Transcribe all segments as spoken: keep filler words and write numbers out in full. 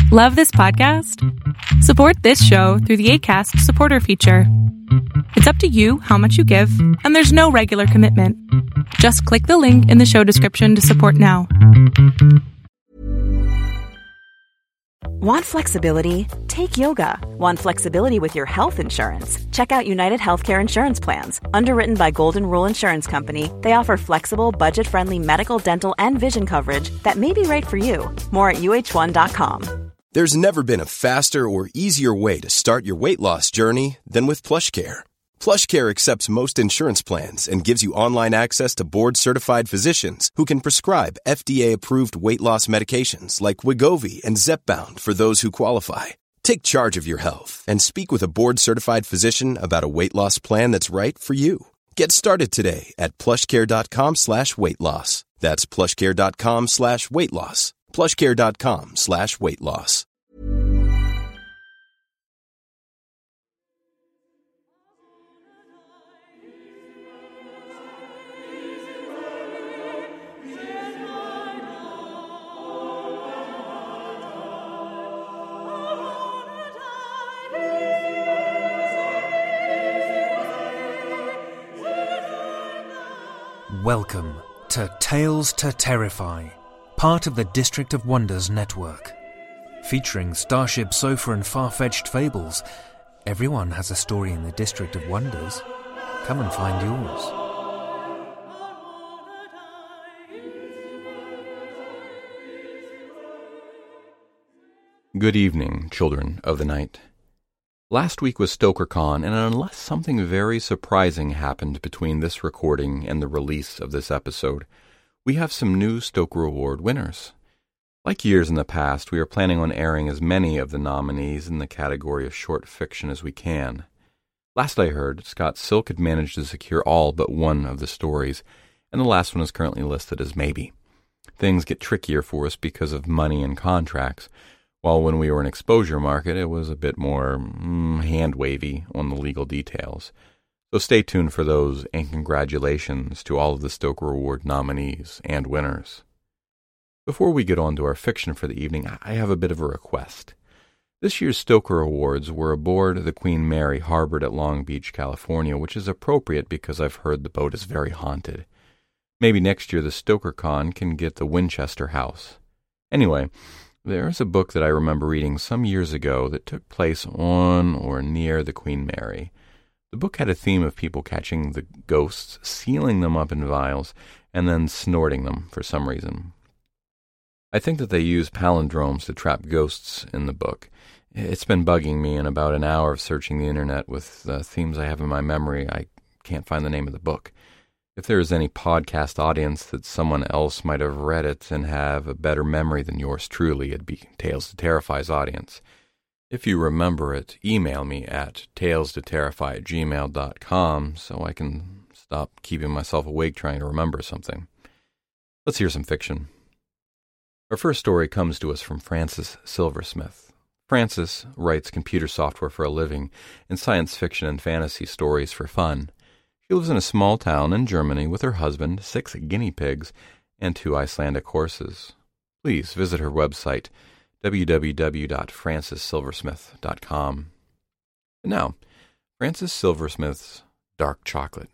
Love this podcast? Support this show through the Acast supporter feature. It's up to you how much you give, and there's no regular commitment. Just click the link in the show description to support now. Want flexibility? Take yoga. Want flexibility with your health insurance? Check out United Healthcare Insurance Plans. Underwritten by Golden Rule Insurance Company, they offer flexible, budget-friendly medical, dental, and vision coverage that may be right for you. More at U H one dot com. There's never been a faster or easier way to start your weight loss journey than with PlushCare. PlushCare accepts most insurance plans and gives you online access to board-certified physicians who can prescribe F D A-approved weight loss medications like Wegovy and Zepbound for those who qualify. Take charge of your health and speak with a board-certified physician about a weight loss plan that's right for you. Get started today at plushcare.com slash weight loss. That's plushcare.com slash weight loss. plushcare.com slash weight loss. Welcome to Tales to Terrify, part of the District of Wonders network. Featuring Starship Sofa and far-fetched fables, everyone has a story in the District of Wonders. Come and find yours. Good evening, children of the night. Last week was StokerCon, and unless something very surprising happened between this recording and the release of this episode, we have some new Stoker Award winners. Like years in the past, we are planning on airing as many of the nominees in the category of short fiction as we can. Last I heard, Scott Silk had managed to secure all but one of the stories, and the last one is currently listed as maybe. Things get trickier for us because of money and contracts, while when we were in exposure market, it was a bit more mm, hand-wavy on the legal details. So stay tuned for those, and congratulations to all of the Stoker Award nominees and winners. Before we get on to our fiction for the evening, I have a bit of a request. This year's Stoker Awards were aboard the Queen Mary harbored at Long Beach, California, which is appropriate because I've heard the boat is very haunted. Maybe next year the StokerCon can get the Winchester House. Anyway, there's a book that I remember reading some years ago that took place on or near the Queen Mary. The book had a theme of people catching the ghosts, sealing them up in vials, and then snorting them for some reason. I think that they use palindromes to trap ghosts in the book. It's been bugging me in about an hour of searching the internet with the themes I have in my memory. I can't find the name of the book. If there is any podcast audience that someone else might have read it and have a better memory than yours truly, it'd be Tales to Terrify's audience. If you remember it, email me at tales to terrify at gmail dot com so I can stop keeping myself awake trying to remember something. Let's hear some fiction. Our first story comes to us from Frances Silversmith. Frances writes computer software for a living and science fiction and fantasy stories for fun. She lives in a small town in Germany with her husband, six guinea pigs, and two Icelandic horses. Please visit her website, w w w dot frances silversmith dot com. And now, Frances Silversmith's Dark Chocolate.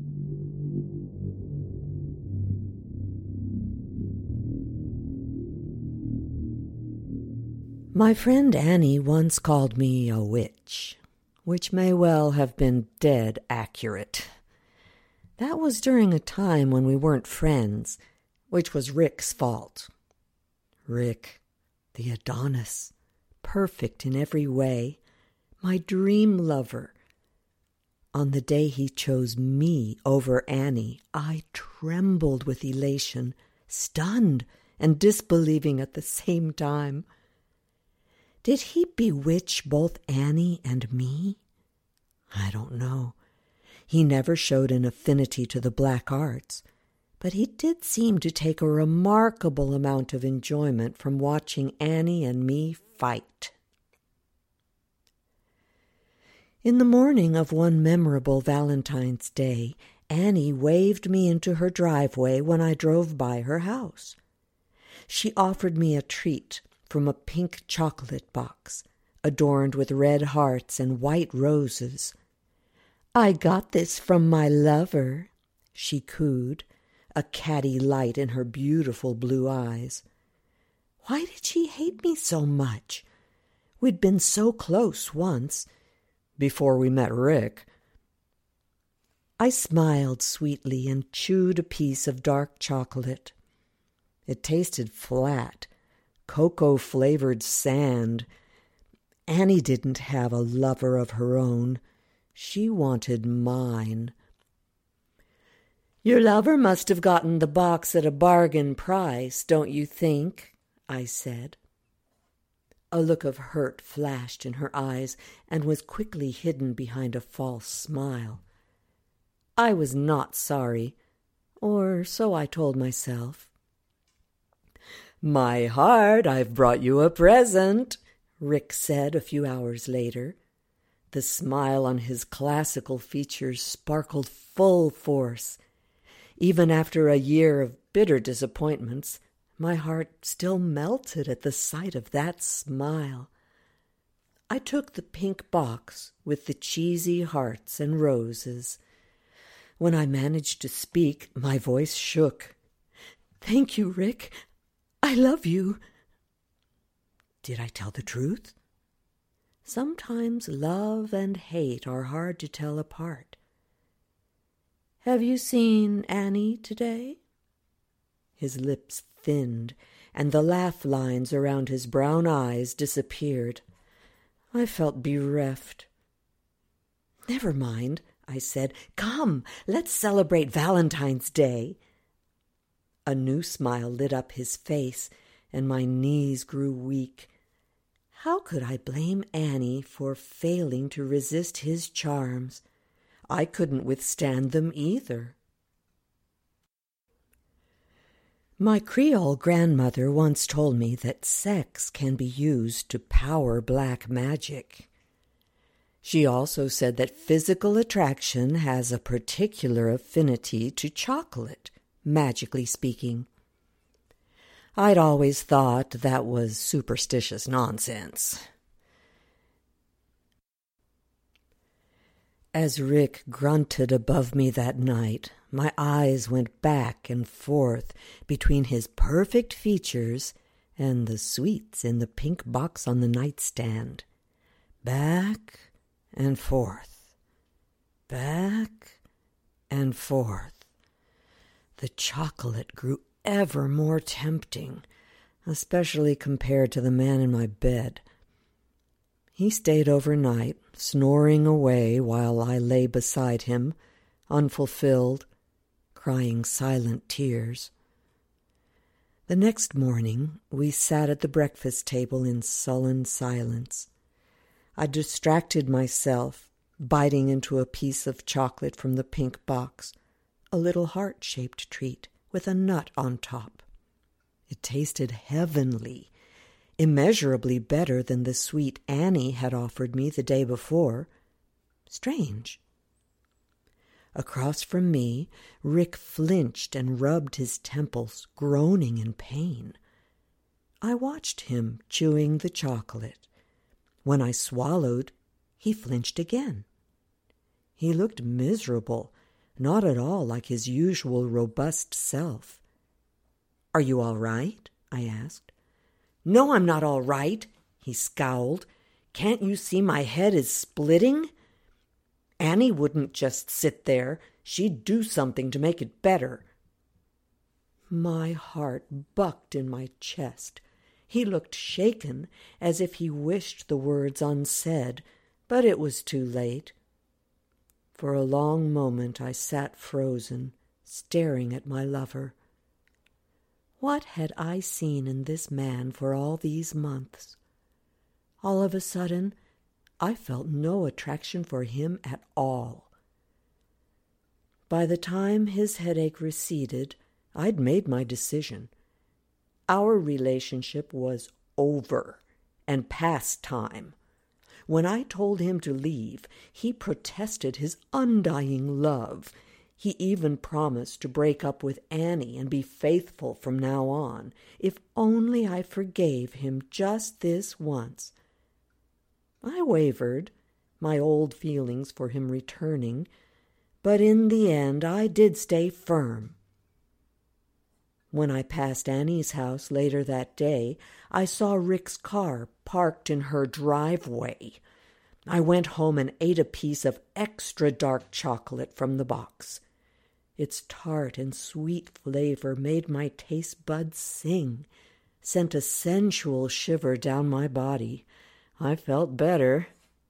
My friend Annie once called me a witch, which may well have been dead accurate. That was during a time when we weren't friends, which was Rick's fault. Rick, the Adonis, perfect in every way, my dream lover. On the day he chose me over Annie, I trembled with elation, stunned and disbelieving at the same time. Did he bewitch both Annie and me? I don't know. He never showed an affinity to the black arts, but he did seem to take a remarkable amount of enjoyment from watching Annie and me fight. In the morning of one memorable Valentine's Day, Annie waved me into her driveway when I drove by her house. She offered me a treat from a pink chocolate box, adorned with red hearts and white roses. "I got this from my lover," she cooed, a catty light in her beautiful blue eyes. Why did she hate me so much? We'd been so close once, before we met Rick. I smiled sweetly and chewed a piece of dark chocolate. It tasted flat, cocoa-flavored sand. Annie didn't have a lover of her own. She wanted mine. "Your lover must have gotten the box at a bargain price, don't you think?" I said. A look of hurt flashed in her eyes and was quickly hidden behind a false smile. I was not sorry, or so I told myself. "My heart, I've brought you a present," Rick said a few hours later. The smile on his classical features sparkled full force. Even after a year of bitter disappointments, my heart still melted at the sight of that smile. I took the pink box with the cheesy hearts and roses. When I managed to speak, my voice shook. "Thank you, Rick. I love you." Did I tell the truth? Sometimes love and hate are hard to tell apart. "Have you seen Annie today?" His lips thinned, and the laugh lines around his brown eyes disappeared. I felt bereft. "Never mind," I said. "Come, let's celebrate Valentine's Day." A new smile lit up his face, and my knees grew weak. How could I blame Annie for failing to resist his charms? I couldn't withstand them either. My Creole grandmother once told me that sex can be used to power black magic. She also said that physical attraction has a particular affinity to chocolate, magically speaking. I'd always thought that was superstitious nonsense. As Rick grunted above me that night, my eyes went back and forth between his perfect features and the sweets in the pink box on the nightstand. Back and forth, back and forth. The chocolate grew ever more tempting, especially compared to the man in my bed. He stayed overnight, snoring away while I lay beside him, unfulfilled, crying silent tears. The next morning we sat at the breakfast table in sullen silence. I distracted myself, biting into a piece of chocolate from the pink box, a little heart-shaped treat with a nut on top. It tasted heavenly, immeasurably better than the sweet Annie had offered me the day before. Strange. Across from me, Rick flinched and rubbed his temples, groaning in pain. I watched him chewing the chocolate. When I swallowed, he flinched again. He looked miserable, not at all like his usual robust self. "Are you all right?" I asked. "No, I'm not all right," he scowled. "Can't you see my head is splitting? Annie wouldn't just sit there. She'd do something to make it better." My heart bucked in my chest. He looked shaken, as if he wished the words unsaid, but it was too late. For a long moment I sat frozen, staring at my lover. What had I seen in this man for all these months? All of a sudden, I felt no attraction for him at all. By the time his headache receded, I'd made my decision. Our relationship was over and past time. When I told him to leave, he protested his undying love. He even promised to break up with Annie and be faithful from now on, if only I forgave him just this once. I wavered, my old feelings for him returning, but in the end I did stay firm. When I passed Annie's house later that day, I saw Rick's car parked in her driveway. I went home and ate a piece of extra dark chocolate from the box. Its tart and sweet flavor made my taste buds sing, sent a sensual shiver down my body. I felt better.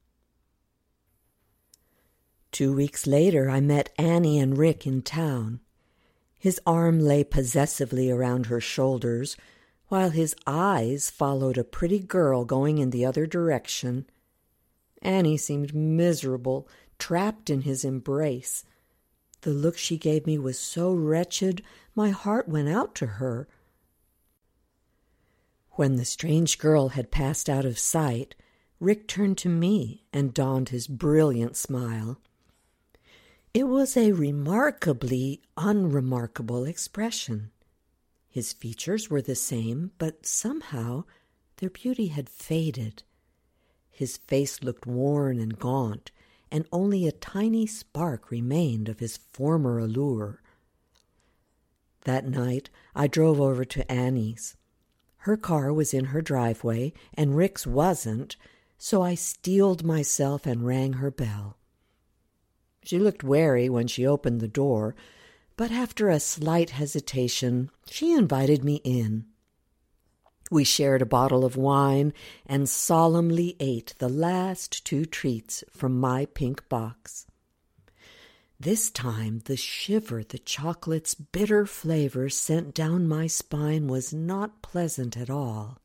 Two weeks later, I met Annie and Rick in town. His arm lay possessively around her shoulders, while his eyes followed a pretty girl going in the other direction. Annie seemed miserable, trapped in his embrace. The look she gave me was so wretched, my heart went out to her. When the strange girl had passed out of sight, Rick turned to me and donned his brilliant smile. It was a remarkably unremarkable expression. His features were the same, but somehow their beauty had faded. His face looked worn and gaunt, and only a tiny spark remained of his former allure. That night I drove over to Annie's. Her car was in her driveway, and Rick's wasn't, so I steeled myself and rang her bell. She looked wary when she opened the door, but after a slight hesitation, she invited me in. We shared a bottle of wine and solemnly ate the last two treats from my pink box. This time the shiver the chocolate's bitter flavor sent down my spine was not pleasant at all.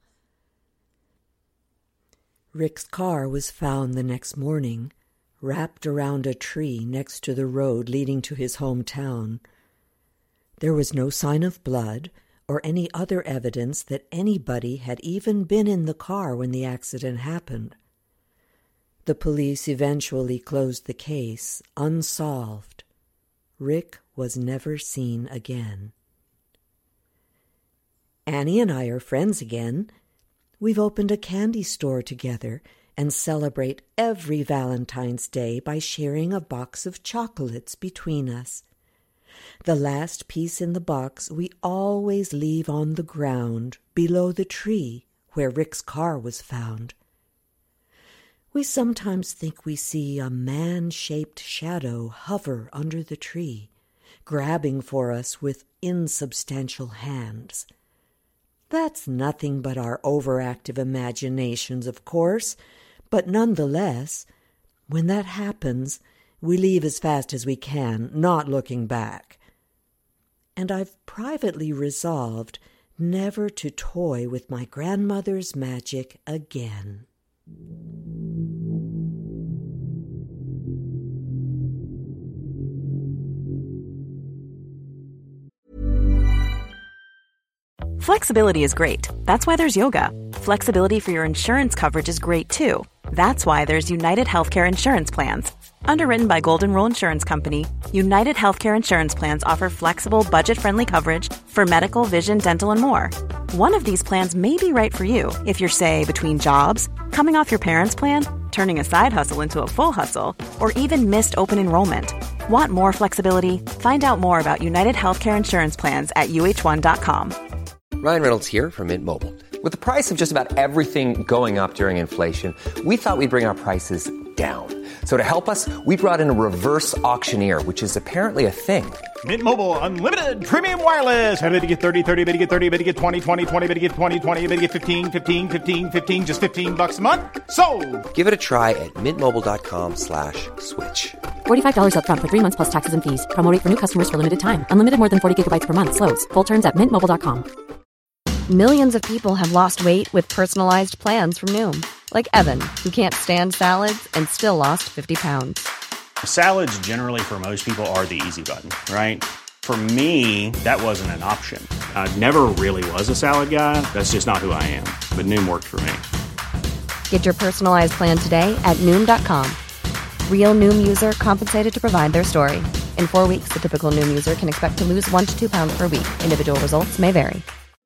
Rick's car was found the next morning, wrapped around a tree next to the road leading to his hometown. There was no sign of blood or any other evidence that anybody had even been in the car when the accident happened. The police eventually closed the case, unsolved. Rick was never seen again. Annie and I are friends again. We've opened a candy store together and celebrate every Valentine's Day by sharing a box of chocolates between us. The last piece in the box we always leave on the ground below the tree where Rick's car was found. We sometimes think we see a man-shaped shadow hover under the tree, grabbing for us with insubstantial hands. That's nothing but our overactive imaginations, of course, but nonetheless, when that happens, we leave as fast as we can, not looking back. And I've privately resolved never to toy with my grandmother's magic again. Flexibility is great. That's why there's yoga. Flexibility for your insurance coverage is great too. That's why there's United Healthcare Insurance Plans. Underwritten by Golden Rule Insurance Company, United Healthcare Insurance Plans offer flexible, budget-friendly coverage for medical, vision, dental, and more. One of these plans may be right for you if you're, say, between jobs, coming off your parents' plan, turning a side hustle into a full hustle, or even missed open enrollment. Want more flexibility? Find out more about United Healthcare Insurance Plans at U H one dot com. Ryan Reynolds here from Mint Mobile. With the price of just about everything going up during inflation, we thought we'd bring our prices down. So to help us, we brought in a reverse auctioneer, which is apparently a thing. Mint Mobile Unlimited Premium Wireless. How to get thirty, thirty, how to get thirty, how to get twenty, twenty, twenty, how to get twenty, twenty, how to get fifteen, fifteen, fifteen, fifteen, just fifteen bucks a month? Sold! Give it a try at mintmobile.com slash switch. forty-five dollars up front for three months plus taxes and fees. Promo rate for new customers for limited time. Unlimited more than forty gigabytes per month. Slows full terms at mint mobile dot com. Millions of people have lost weight with personalized plans from Noom. Like Evan, who can't stand salads and still lost fifty pounds. Salads generally for most people are the easy button, right? For me, that wasn't an option. I never really was a salad guy. That's just not who I am. But Noom worked for me. Get your personalized plan today at Noom dot com. Real Noom user compensated to provide their story. In four weeks, the typical Noom user can expect to lose one to two pounds per week. Individual results may vary.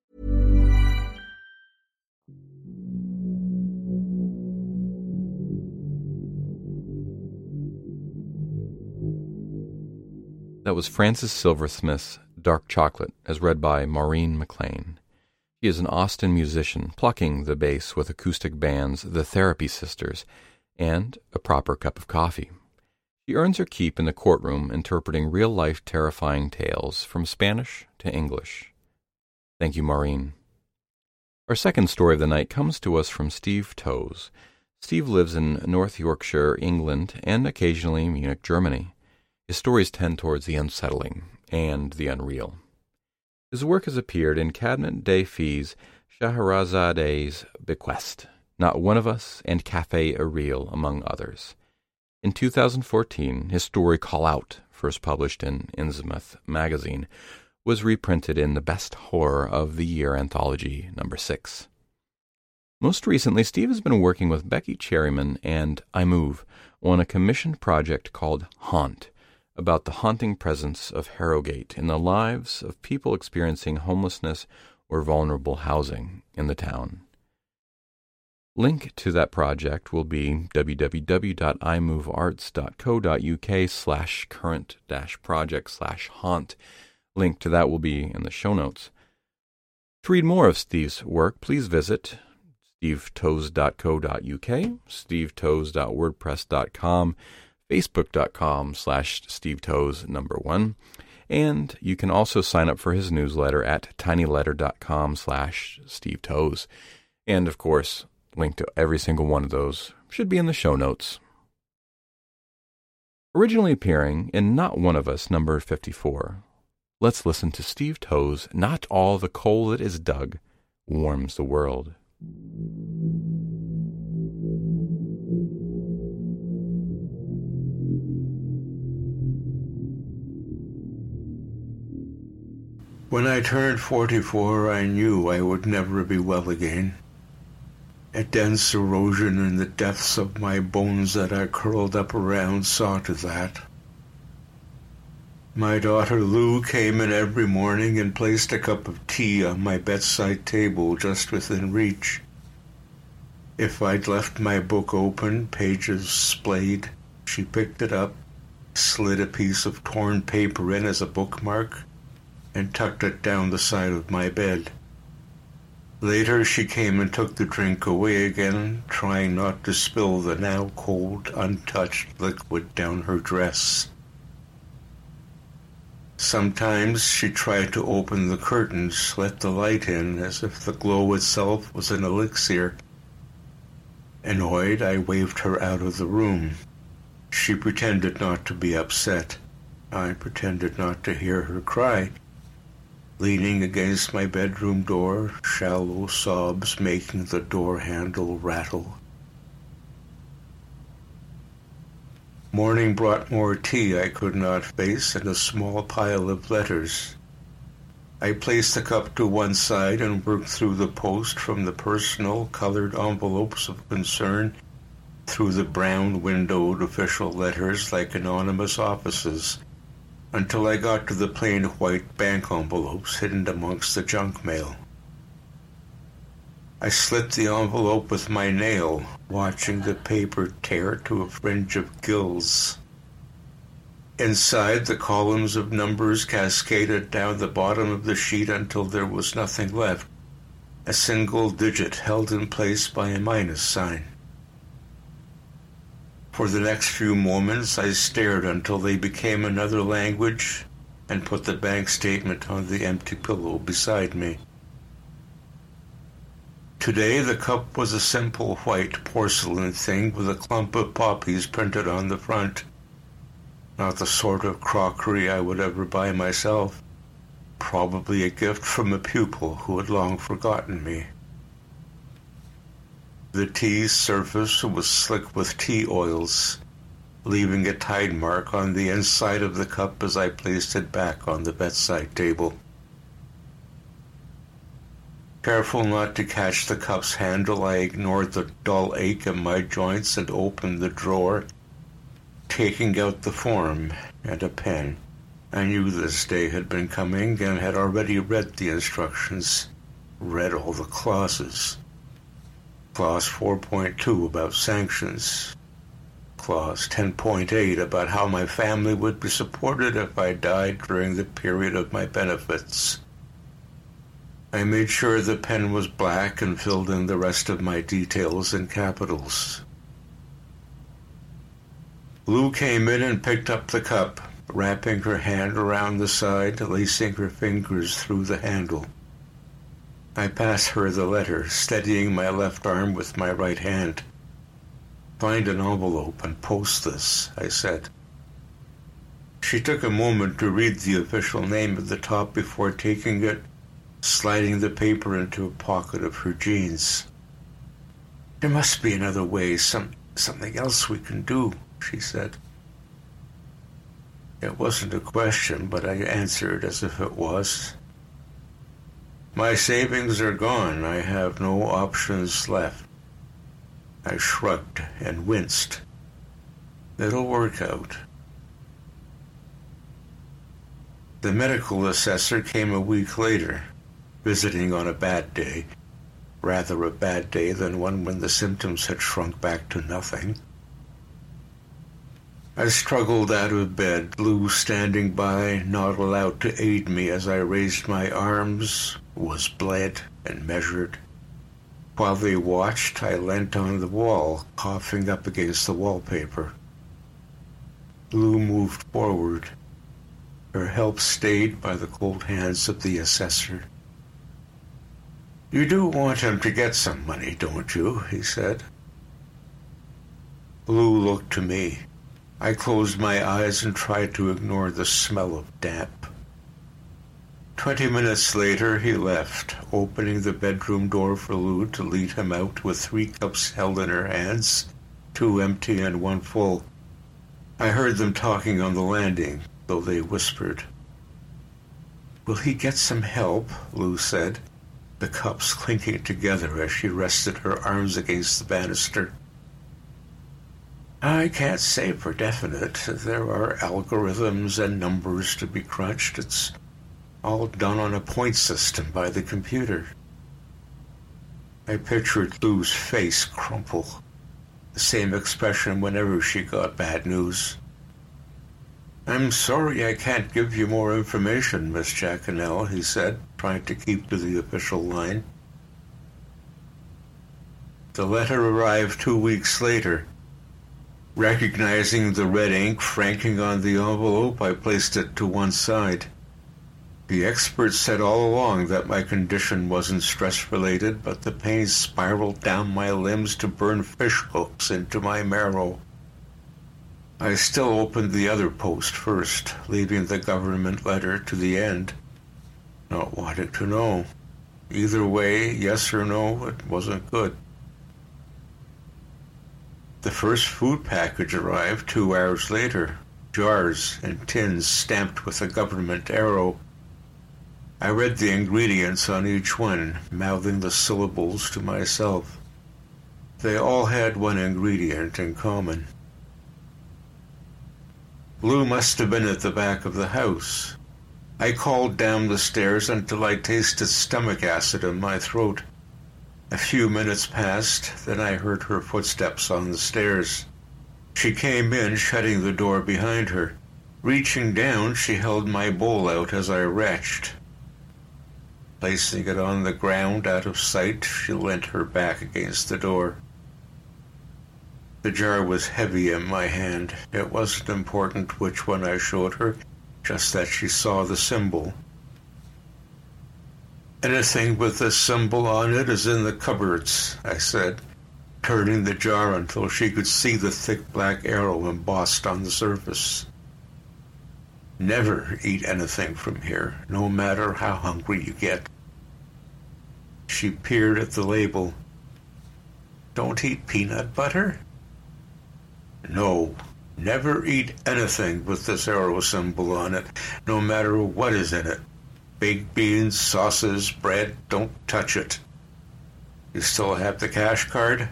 That was Francis Silversmith's Dark Chocolate, as read by Maureen McLean. She is an Austin musician, plucking the bass with acoustic bands The Therapy Sisters and A Proper Cup of Coffee. She earns her keep in the courtroom interpreting real-life terrifying tales from Spanish to English. Thank you, Maureen. Our second story of the night comes to us from Steve Toes. Steve lives in North Yorkshire, England, and occasionally Munich, Germany. His stories tend towards the unsettling and the unreal. His work has appeared in Cabinet des Fees, Schaherazade's Bequest, Not One of Us, and Café Ariel, among others. In two thousand fourteen, his story Call Out, first published in Innsmouth magazine, was reprinted in the Best Horror of the Year anthology number six. Most recently, Steve has been working with Becky Cherryman and I Move on a commissioned project called Haunt, about the haunting presence of Harrogate in the lives of people experiencing homelessness or vulnerable housing in the town. Link to that project will be www.imovearts.co.uk slash current dash project slash haunt. Link to that will be in the show notes. To read more of Steve's work, please visit steve toes dot co dot uk, steve toes dot wordpress dot com, facebook.com slash stevetoes number one, and you can also sign up for his newsletter at tinyletter.com slash stevetoes. And, of course, link to every single one of those should be in the show notes. Originally appearing in Not One of Us, number fifty-four, let's listen to Steve Toes' Not All the Coal That Is Dug Warms the World. When I turned forty-four, I knew I would never be well again. A dense erosion in the depths of my bones that I curled up around saw to that. My daughter Lou came in every morning and placed a cup of tea on my bedside table just within reach. If I'd left my book open, pages splayed, she picked it up, slid a piece of torn paper in as a bookmark, and tucked it down the side of my bed. Later she came and took the drink away again, trying not to spill the now cold, untouched liquid down her dress. Sometimes she tried to open the curtains, let the light in, as if the glow itself was an elixir. Annoyed, I waved her out of the room. She pretended not to be upset. I pretended not to hear her cry. Leaning against my bedroom door, shallow sobs making the door handle rattle. Morning brought more tea I could not face and a small pile of letters. I placed the cup to one side and worked through the post from the personal, colored envelopes of concern through the brown-windowed official letters like anonymous offices, until I got to the plain white bank envelopes hidden amongst the junk mail. I slit the envelope with my nail, watching the paper tear to a fringe of gills. Inside, the columns of numbers cascaded down the bottom of the sheet until there was nothing left, a single digit held in place by a minus sign. For the next few moments, I stared until they became another language and put the bank statement on the empty pillow beside me. Today, the cup was a simple white porcelain thing with a clump of poppies printed on the front. Not the sort of crockery I would ever buy myself. Probably a gift from a pupil who had long forgotten me. The tea's surface was slick with tea oils, leaving a tide mark on the inside of the cup as I placed it back on the bedside table. Careful not to catch the cup's handle, I ignored the dull ache in my joints and opened the drawer, taking out the form and a pen. I knew this day had been coming and had already read the instructions, read all the clauses. Clause four point two about sanctions. Clause ten point eight about how my family would be supported if I died during the period of my benefits. I made sure the pen was black and filled in the rest of my details in capitals. Lou came in and picked up the cup, wrapping her hand around the side, lacing her fingers through the handle. I passed her the letter, steadying my left arm with my right hand. "Find an envelope and post this," I said. She took a moment to read the official name at the top before taking it, sliding the paper into a pocket of her jeans. "There must be another way, some something else we can do," she said. It wasn't a question, but I answered as if it was. "My savings are gone. I have no options left." I shrugged and winced. "It'll work out." The medical assessor came a week later, visiting on a bad day, rather a bad day than one when the symptoms had shrunk back to nothing. I struggled out of bed, Lou standing by, not allowed to aid me as I raised my arms, was bled and measured. While they watched, I leant on the wall, coughing up against the wallpaper. Lou moved forward. Her help stayed by the cold hands of the assessor. "You do want him to get some money, don't you?" he said. Lou looked to me. I closed my eyes and tried to ignore the smell of damp. Twenty minutes later, he left, opening the bedroom door for Lou to lead him out with three cups held in her hands, two empty and one full. I heard them talking on the landing, though they whispered. "Will he get some help?" Lou said, the cups clinking together as she rested her arms against the banister. "I can't say for definite. There are algorithms and numbers to be crunched. It's all done on a point system by the computer." I pictured Lou's face crumple, the same expression whenever she got bad news. "I'm sorry I can't give you more information, Miss Jacquinell," he said, trying to keep to the official line. The letter arrived two weeks later. Recognizing the red ink franking on the envelope, I placed it to one side. The experts said all along that my condition wasn't stress-related, but the pain spiraled down my limbs to burn fish hooks into my marrow. I still opened the other post first, leaving the government letter to the end, not wanting to know. Either way, yes or no, it wasn't good. The first food package arrived two hours later, jars and tins stamped with a government arrow. I read the ingredients on each one, mouthing the syllables to myself. They all had one ingredient in common. Lou must have been at the back of the house. I called down the stairs until I tasted stomach acid in my throat. A few minutes passed, then I heard her footsteps on the stairs. She came in, shutting the door behind her. Reaching down, she held my bowl out as I retched. Placing it on the ground out of sight, she leant her back against the door. The jar was heavy in my hand. It wasn't important which one I showed her, just that she saw the symbol. "Anything with this symbol on it is in the cupboards," I said, turning the jar until she could see the thick black arrow embossed on the surface. "Never eat anything from here, no matter how hungry you get." She peered at the label. "Don't eat peanut butter?" "No, never eat anything with this arrow symbol on it, no matter what is in it. Baked beans, sauces, bread, don't touch it. You still have the cash card?"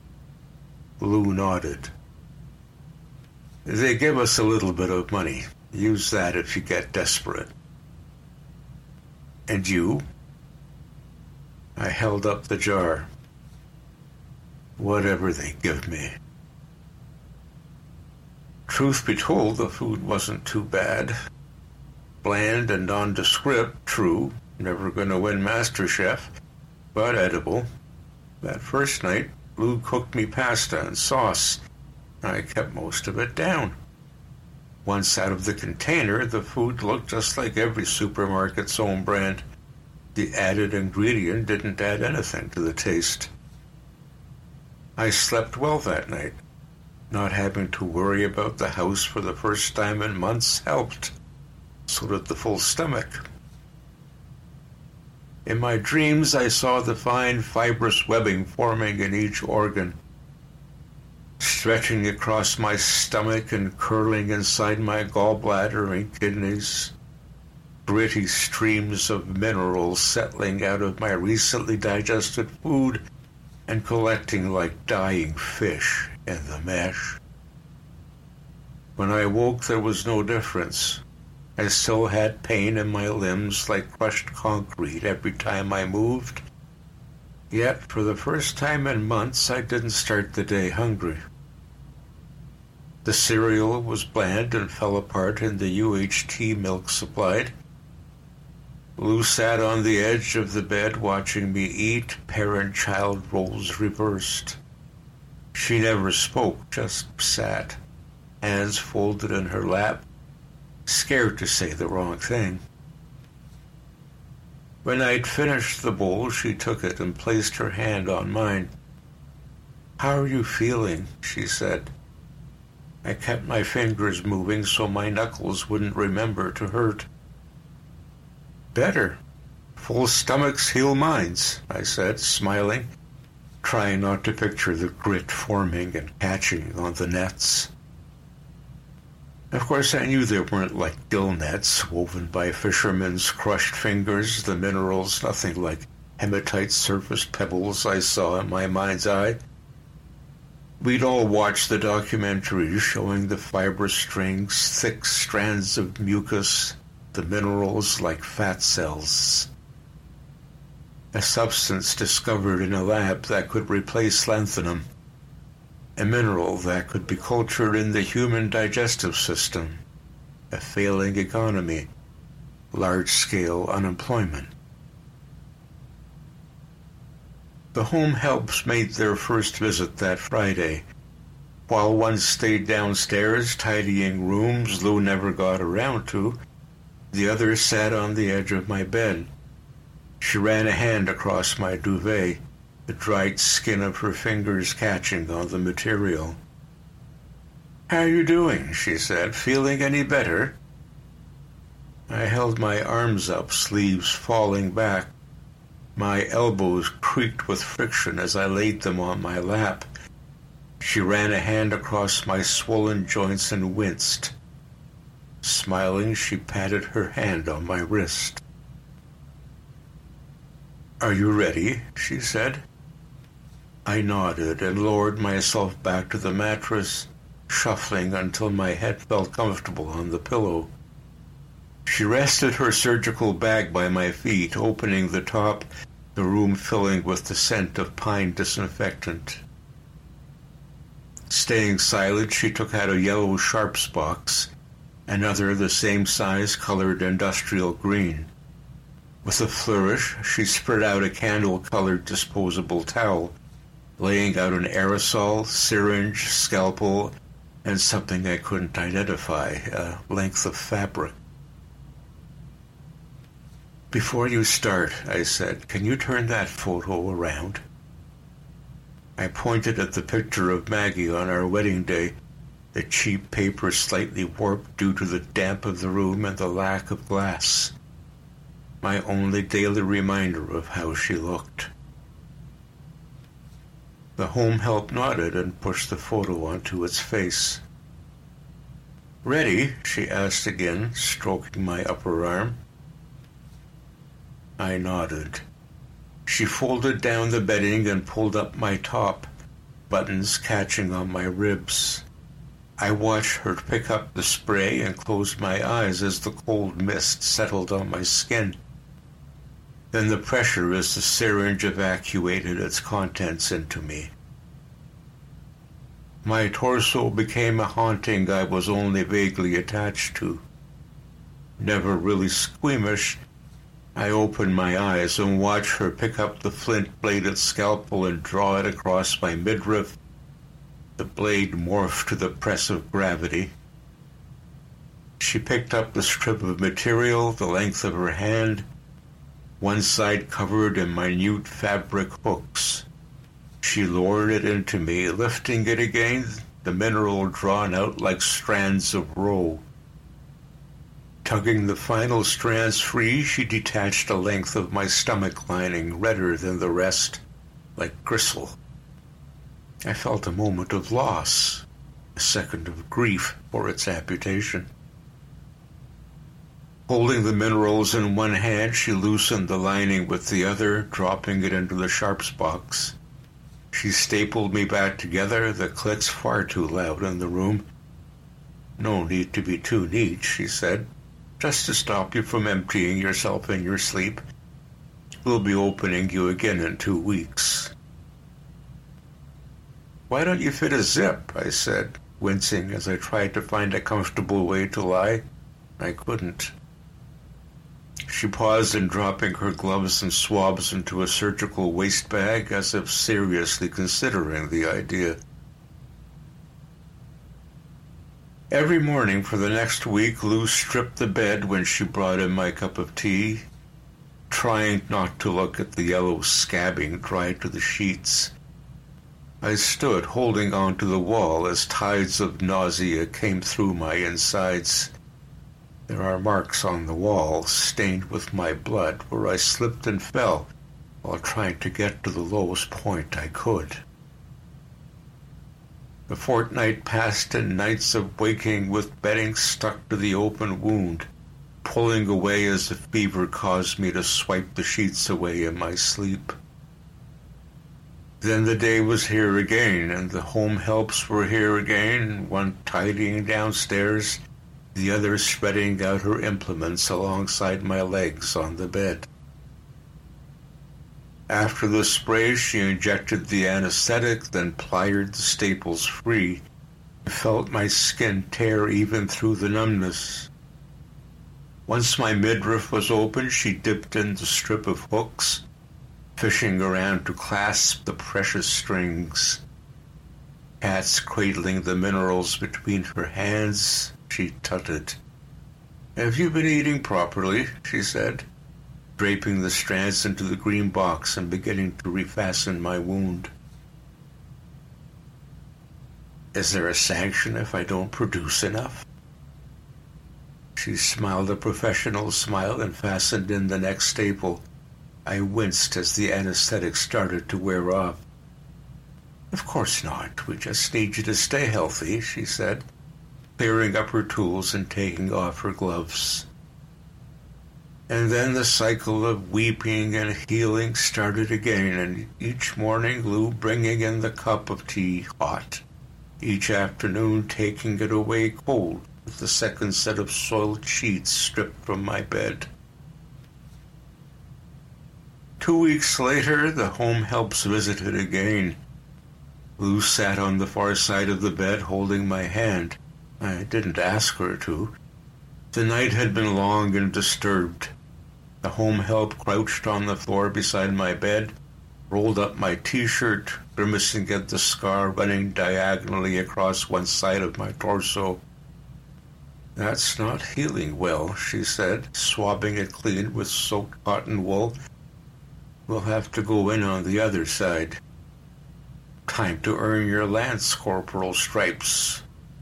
Lou nodded. "They give us a little bit of money. Use that if you get desperate. And you? I held up the jar. Whatever they give me. Truth be told, the food wasn't too bad. Bland and nondescript, true. Never gonna win MasterChef, but edible. That first night, Lou cooked me pasta and sauce. I kept most of it down. Once out of the container, the food looked just like every supermarket's own brand. The added ingredient didn't add anything to the taste. I slept well that night. Not having to worry about the house for the first time in months helped. So did the full stomach. In my dreams, I saw the fine fibrous webbing forming in each organ, stretching across my stomach and curling inside my gallbladder and kidneys, gritty streams of minerals settling out of my recently digested food and collecting like dying fish in the mesh. When I woke, there was no difference. I still had pain in my limbs like crushed concrete every time I moved. Yet, for the first time in months, I didn't start the day hungry. The cereal was bland and fell apart in the U H T milk supplied. Lou sat on the edge of the bed watching me eat, parent-child roles reversed. She never spoke, just sat, hands folded in her lap, scared to say the wrong thing. When I'd finished the bowl, she took it and placed her hand on mine. "How are you feeling?" she said. I kept my fingers moving so my knuckles wouldn't remember to hurt. "Better. Full stomachs heal minds," I said, smiling, trying not to picture the grit forming and catching on the nets. Of course, I knew they weren't like gill nets woven by fishermen's crushed fingers, the minerals nothing like hematite surface pebbles I saw in my mind's eye. We'd all watched the documentary showing the fibrous strings, thick strands of mucus, the minerals like fat cells. A substance discovered in a lab that could replace lanthanum. A mineral that could be cultured in the human digestive system. A failing economy. Large-scale unemployment. The home helps made their first visit that Friday. While one stayed downstairs tidying rooms Lou never got around to, the other sat on the edge of my bed. She ran a hand across my duvet, the dried skin of her fingers catching on the material. "How are you doing?" she said. "Feeling any better?" I held my arms up, sleeves falling back. My elbows creaked with friction as I laid them on my lap. She ran a hand across my swollen joints and winced. Smiling, she patted her hand on my wrist. "Are you ready?" she said. I nodded and lowered myself back to the mattress, shuffling until my head felt comfortable on the pillow. She rested her surgical bag by my feet, opening the top, the room filling with the scent of pine disinfectant. Staying silent, she took out a yellow sharps box, another the same size colored industrial green. With a flourish, she spread out a candle-colored disposable towel, laying out an aerosol, syringe, scalpel, and something I couldn't identify, a length of fabric. "Before you start," I said, "can you turn that photo around?" I pointed at the picture of Maggie on our wedding day, the cheap paper slightly warped due to the damp of the room and the lack of glass. My only daily reminder of how she looked. The home help nodded and pushed the photo onto its face. "Ready?" she asked again, stroking my upper arm. I nodded. She folded down the bedding and pulled up my top, buttons catching on my ribs. I watched her pick up the spray and closed my eyes as the cold mist settled on my skin. Then the pressure as the syringe evacuated its contents into me. My torso became a haunting I was only vaguely attached to. Never really squeamish, I opened my eyes and watched her pick up the flint-bladed scalpel and draw it across my midriff. The blade morphed to the press of gravity. She picked up the strip of material the length of her hand, one side covered in minute fabric hooks. She lowered it into me, lifting it again, the mineral drawn out like strands of rope. Tugging the final strands free, she detached a length of my stomach lining, redder than the rest, like gristle. I felt a moment of loss, a second of grief for its amputation. Holding the minerals in one hand, she loosened the lining with the other, dropping it into the sharps box. She stapled me back together, the clicks far too loud in the room. "No need to be too neat," she said. "Just to stop you from emptying yourself in your sleep. We'll be opening you again in two weeks." "Why don't you fit a zip?" I said, wincing as I tried to find a comfortable way to lie. I couldn't. She paused in dropping her gloves and swabs into a surgical waste bag, as if seriously considering the idea. Every morning for the next week, Lou stripped the bed when she brought in my cup of tea, trying not to look at the yellow scabbing dried to the sheets. I stood holding on to the wall as tides of nausea came through my insides. There are marks on the wall, stained with my blood, where I slipped and fell while trying to get to the lowest point I could. The fortnight passed in nights of waking with bedding stuck to the open wound, pulling away as the fever caused me to swipe the sheets away in my sleep. Then the day was here again, and the home helps were here again, one tidying downstairs, the other spreading out her implements alongside my legs on the bed. After the spray, she injected the anesthetic, then plied the staples free. I felt my skin tear even through the numbness. Once my midriff was open, she dipped in the strip of hooks, fishing around to clasp the precious strings. Cats cradling the minerals between her hands, she tutted. "Have you been eating properly?" she said, draping the strands into the green box and beginning to refasten my wound. "Is there a sanction if I don't produce enough?" She smiled a professional smile and fastened in the next staple. I winced as the anesthetic started to wear off. "Of course not. We just need you to stay healthy," she said, clearing up her tools and taking off her gloves. And then the cycle of weeping and healing started again, and each morning Lou bringing in the cup of tea hot, each afternoon taking it away cold with the second set of soiled sheets stripped from my bed. Two weeks later, the home helps visited again. Lou sat on the far side of the bed holding my hand. I didn't ask her to. The night had been long and disturbed. The home help crouched on the floor beside my bed, rolled up my T-shirt, grimacing at the scar running diagonally across one side of my torso. "That's not healing well," she said, swabbing it clean with soaked cotton wool. "We'll have to go in on the other side. Time to earn your lance corporal stripes."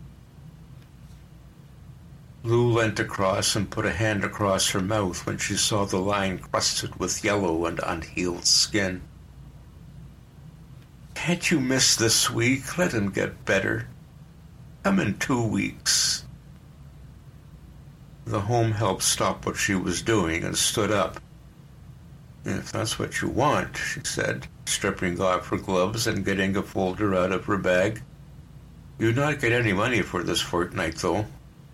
Lou leant across and put a hand across her mouth when she saw the line crusted with yellow and unhealed skin. "Can't you miss this week? Let him get better. Come in two weeks." The home help stopped what she was doing and stood up. "If that's what you want," she said, stripping off her gloves and getting a folder out of her bag. You'd not get any money for this fortnight, though.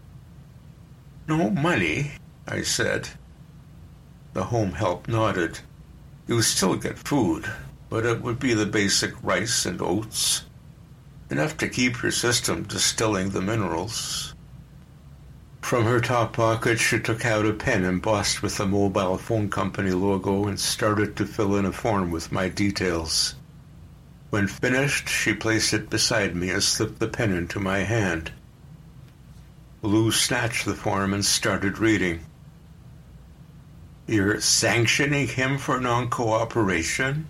No money, I said. The home help nodded. You would still get food, but it would be the basic rice and oats, enough to keep your system distilling the minerals. From her top pocket, she took out a pen embossed with the mobile phone company logo and started to fill in a form with my details. When finished, she placed it beside me and slipped the pen into my hand. Lou snatched the form and started reading. You're sanctioning him for non-cooperation?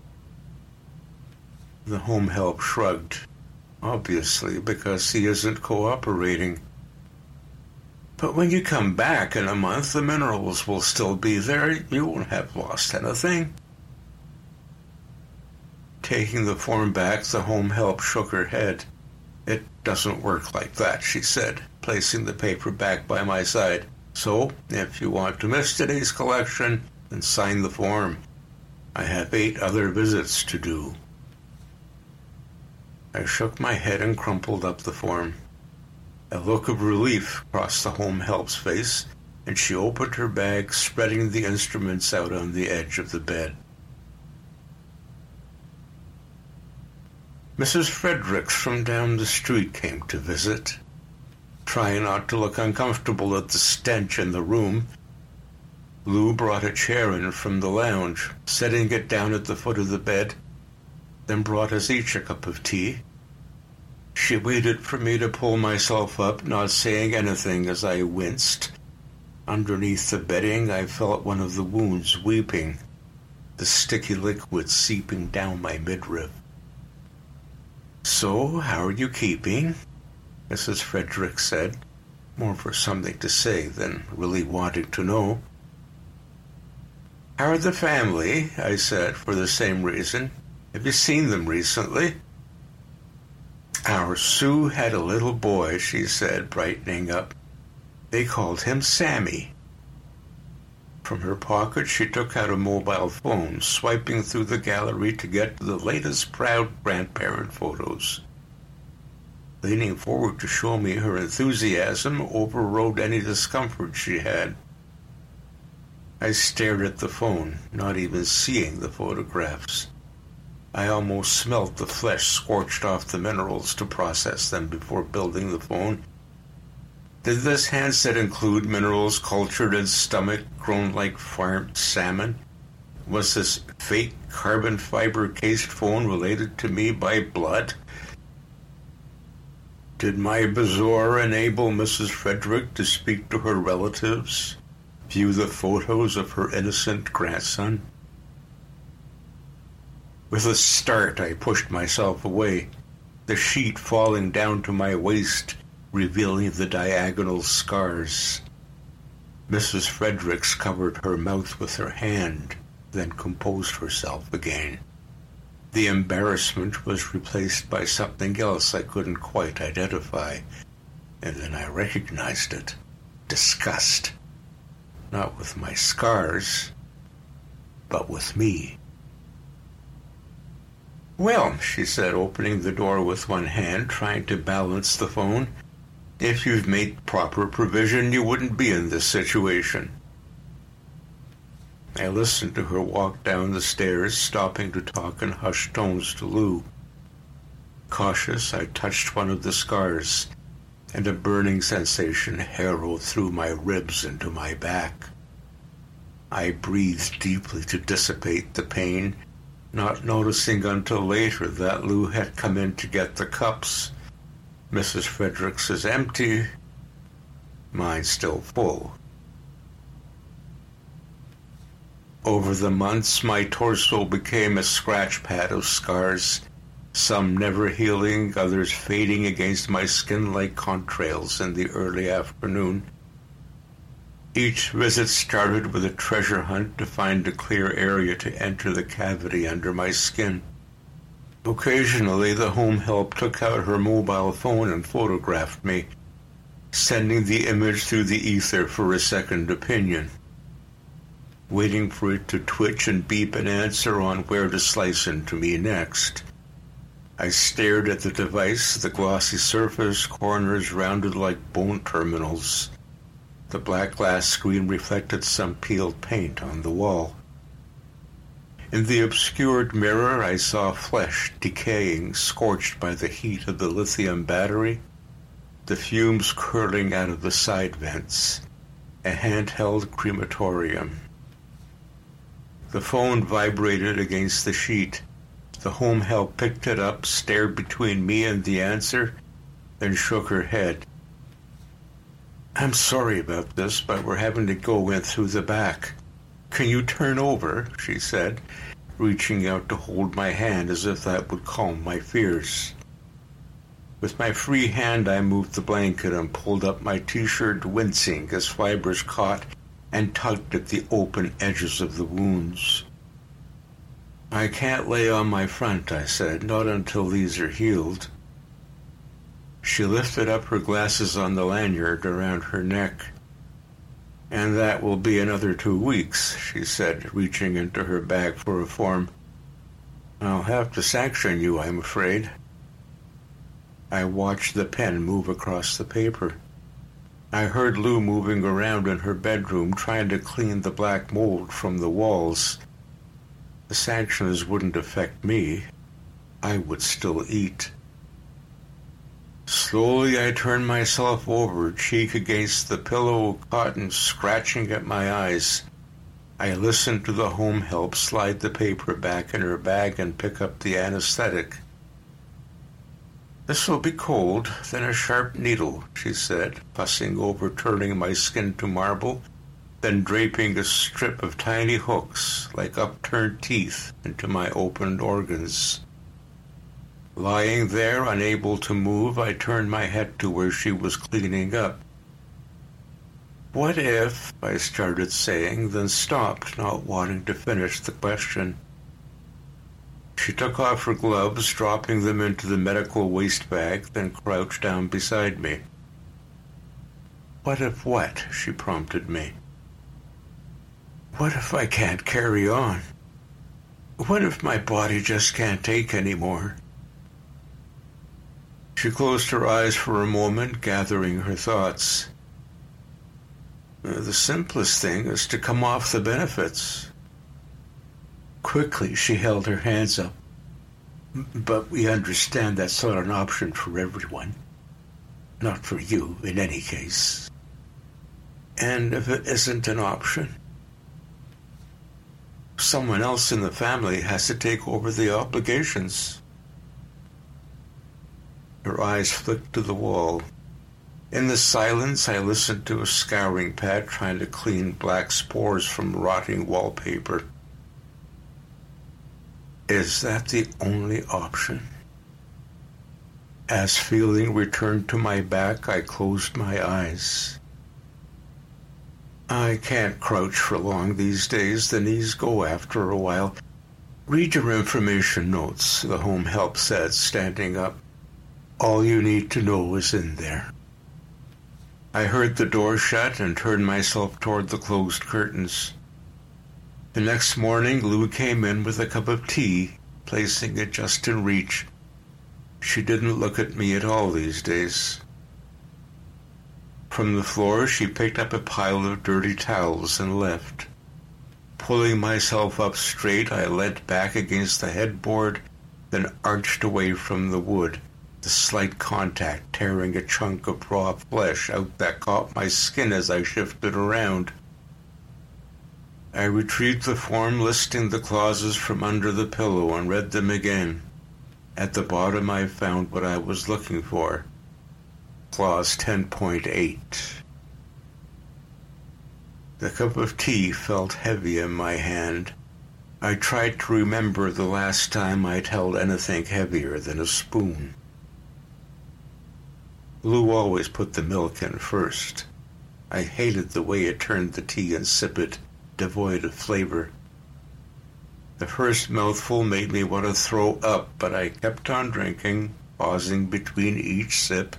The home help shrugged. Obviously, because he isn't cooperating. But when you come back in a month, the minerals will still be there. You won't have lost anything. Taking the form back, the home help shook her head. It doesn't work like that, she said, placing the paper back by my side. So, if you want to miss today's collection, then sign the form. I have eight other visits to do. I shook my head and crumpled up the form. A look of relief crossed the home help's face, and she opened her bag, spreading the instruments out on the edge of the bed. Missus Fredericks from down the street came to visit. Trying not to look uncomfortable at the stench in the room, Lou brought a chair in from the lounge, setting it down at the foot of the bed, then brought us each a cup of tea. She waited for me to pull myself up, not saying anything as I winced. Underneath the bedding, I felt one of the wounds weeping, the sticky liquid seeping down my midriff. So, how are you keeping? Missus Frederick said, more for something to say than really wanting to know. How are the family? I said, for the same reason. Have you seen them recently? Our Sue had a little boy, she said, brightening up. They called him Sammy. From her pocket, she took out a mobile phone, swiping through the gallery to get to the latest proud grandparent photos. Leaning forward to show me her enthusiasm overrode any discomfort she had. I stared at the phone, not even seeing the photographs. I almost smelt the flesh scorched off the minerals to process them before building the phone. Did this handset include minerals cultured in stomach grown like farmed salmon? Was this fake carbon fiber cased phone related to me by blood? Did my bazaar enable Missus Frederick to speak to her relatives, view the photos of her innocent grandson? With a start, I pushed myself away, the sheet falling down to my waist, revealing the diagonal scars. Missus Fredericks covered her mouth with her hand, then composed herself again. The embarrassment was replaced by something else I couldn't quite identify, and then I recognized it. Disgust. Not with my scars, but with me. Well, she said, opening the door with one hand, trying to balance the phone, if you've made proper provision, you wouldn't be in this situation. I listened to her walk down the stairs, stopping to talk in hushed tones to Lou. Cautious, I touched one of the scars, and a burning sensation harrowed through my ribs into my back. I breathed deeply to dissipate the pain, not noticing until later that Lou had come in to get the cups. Missus Fredericks is empty, mine still full. Over the months, my torso became a scratch pad of scars, some never healing, others fading against my skin like contrails in the early afternoon. Each visit started with a treasure hunt to find a clear area to enter the cavity under my skin. Occasionally, the home help took out her mobile phone and photographed me, sending the image through the ether for a second opinion. Waiting for it to twitch and beep an answer on where to slice into me next, I stared at the device, the glossy surface, corners rounded like bone terminals. The black glass screen reflected some peeled paint on the wall. In the obscured mirror, I saw flesh decaying, scorched by the heat of the lithium battery, the fumes curling out of the side vents, a handheld crematorium. The phone vibrated against the sheet. The home help picked it up, stared between me and the answer, then shook her head. "I'm sorry about this, but we're having to go in through the back. Can you turn over?" she said, reaching out to hold my hand as if that would calm my fears. With my free hand, I moved the blanket and pulled up my t-shirt, wincing as fibers caught and tugged at the open edges of the wounds. "I can't lay on my front," I said, "not until these are healed." She lifted up her glasses on the lanyard around her neck. "And that will be another two weeks, she said, reaching into her bag for a form. "I'll have to sanction you, I'm afraid." I watched the pen move across the paper. I heard Lou moving around in her bedroom, trying to clean the black mold from the walls. The sanctions wouldn't affect me. I would still eat. Slowly I turned myself over, cheek against the pillow, cotton scratching at my eyes. I listened to the home help slide the paper back in her bag and pick up the anesthetic. "This will be cold, then a sharp needle," she said, fussing over turning my skin to marble, then draping a strip of tiny hooks, like upturned teeth, into my opened organs. Lying there, unable to move, I turned my head to where she was cleaning up. "What if," I started saying, then stopped, not wanting to finish the question. She took off her gloves, dropping them into the medical waste bag, then crouched down beside me. "What if what?" she prompted me. "What if I can't carry on? What if my body just can't take any more?" She closed her eyes for a moment, gathering her thoughts. "The simplest thing is to come off the benefits." Quickly, she held her hands up. "But we understand that's not an option for everyone. Not for you, in any case." "And if it isn't an option?" "Someone else in the family has to take over the obligations." Her eyes flicked to the wall. In the silence, I listened to a scouring pad trying to clean black spores from rotting wallpaper. Is that the only option? As feeling returned to my back, I closed my eyes. I can't crouch for long these days. The knees go after a while. "Read your information notes," the home help said, standing up. "All you need to know is in there." I heard the door shut and turned myself toward the closed curtains. The next morning, Lou came in with a cup of tea, placing it just in reach. She didn't look at me at all these days. From the floor, she picked up a pile of dirty towels and left. Pulling myself up straight, I leant back against the headboard, then arched away from the wood, the slight contact tearing a chunk of raw flesh out that caught my skin as I shifted around. I retrieved the form listing the clauses from under the pillow and read them again. At the bottom I found what I was looking for. Clause ten point eight. The cup of tea felt heavy in my hand. I tried to remember the last time I'd held anything heavier than a spoon. Lou always put the milk in first. I hated the way it turned the tea insipid, devoid of flavor. The first mouthful made me want to throw up, but I kept on drinking, pausing between each sip.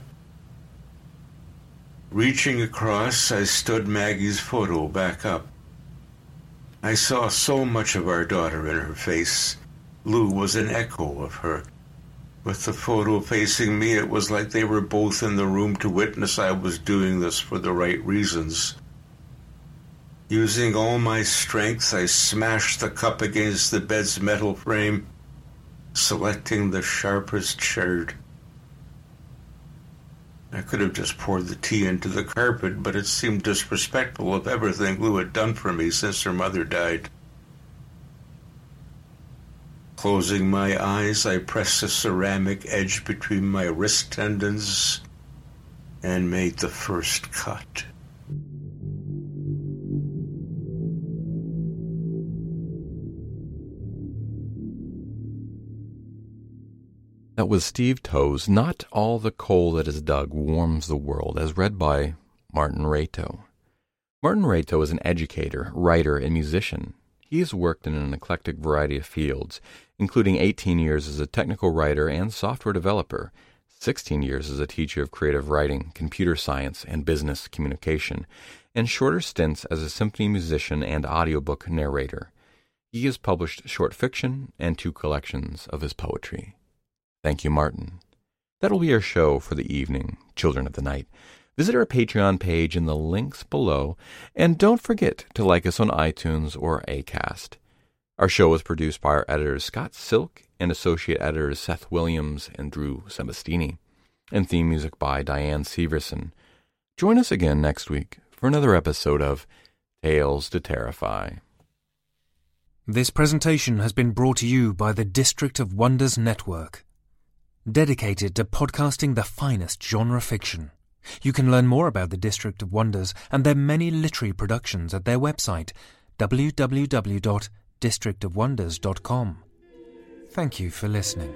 Reaching across, I stood Maggie's photo back up. I saw so much of our daughter in her face. Lou was an echo of her. With the photo facing me, it was like they were both in the room to witness I was doing this for the right reasons. Using all my strength, I smashed the cup against the bed's metal frame, selecting the sharpest shard. I could have just poured the tea into the carpet, but it seemed disrespectful of everything Lou had done for me since her mother died. Closing my eyes, I pressed the ceramic edge between my wrist tendons and made the first cut. That was Steve Toe's Not All the Coal That Is Dug Warms the World, as read by Martin Rayto. Martin Rayto is an educator, writer, and musician. He has worked in an eclectic variety of fields, including eighteen years as a technical writer and software developer, sixteen years as a teacher of creative writing, computer science, and business communication, and shorter stints as a symphony musician and audiobook narrator. He has published short fiction and two collections of his poetry. Thank you, Martin. That'll be our show for the evening, Children of the Night. Visit our Patreon page in the links below, and don't forget to like us on iTunes or Acast. Our show is produced by our editors Scott Silk and associate editors Seth Williams and Drew Sebastini, and theme music by Diane Severson. Join us again next week for another episode of Tales to Terrify. This presentation has been brought to you by the District of Wonders Network, dedicated to podcasting the finest genre fiction. You can learn more about the District of Wonders and their many literary productions at their website, w w w dot district of wonders dot com. Thank you for listening.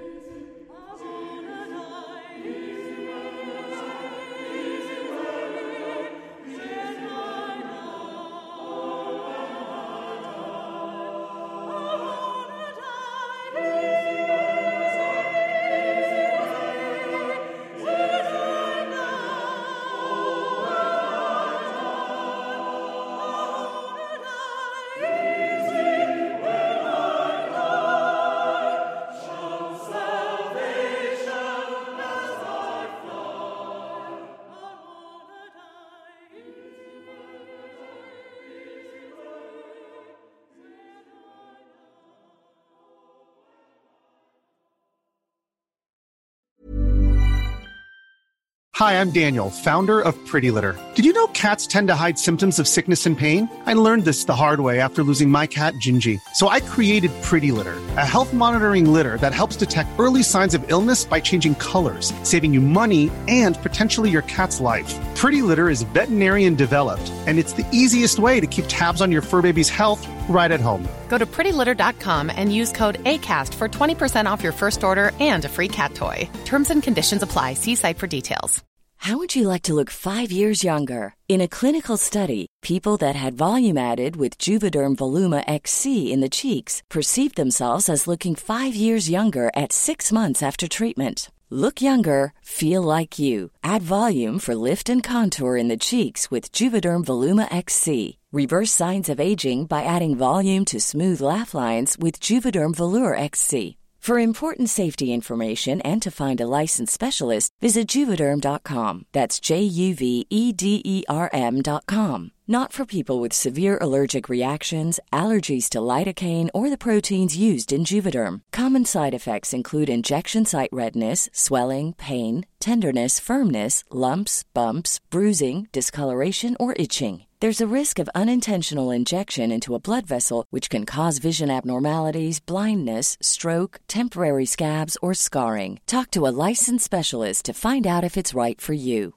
Hi, I'm Daniel, founder of Pretty Litter. Did you know cats tend to hide symptoms of sickness and pain? I learned this the hard way after losing my cat, Gingy. So I created Pretty Litter, a health monitoring litter that helps detect early signs of illness by changing colors, saving you money and potentially your cat's life. Pretty Litter is veterinarian developed, and it's the easiest way to keep tabs on your fur baby's health right at home. Go to pretty litter dot com and use code ACAST for twenty percent off your first order and a free cat toy. Terms and conditions apply. See site for details. How would you like to look five years younger? In a clinical study, people that had volume added with Juvederm Voluma X C in the cheeks perceived themselves as looking five years younger at six months after treatment. Look younger, feel like you. Add volume for lift and contour in the cheeks with Juvederm Voluma X C. Reverse signs of aging by adding volume to smooth laugh lines with Juvederm Volure X C. For important safety information and to find a licensed specialist, visit Juvederm dot com. That's J U V E D E R M dot com. Not for people with severe allergic reactions, allergies to lidocaine, or the proteins used in Juvederm. Common side effects include injection site redness, swelling, pain, tenderness, firmness, lumps, bumps, bruising, discoloration, or itching. There's a risk of unintentional injection into a blood vessel, which can cause vision abnormalities, blindness, stroke, temporary scabs, or scarring. Talk to a licensed specialist to find out if it's right for you.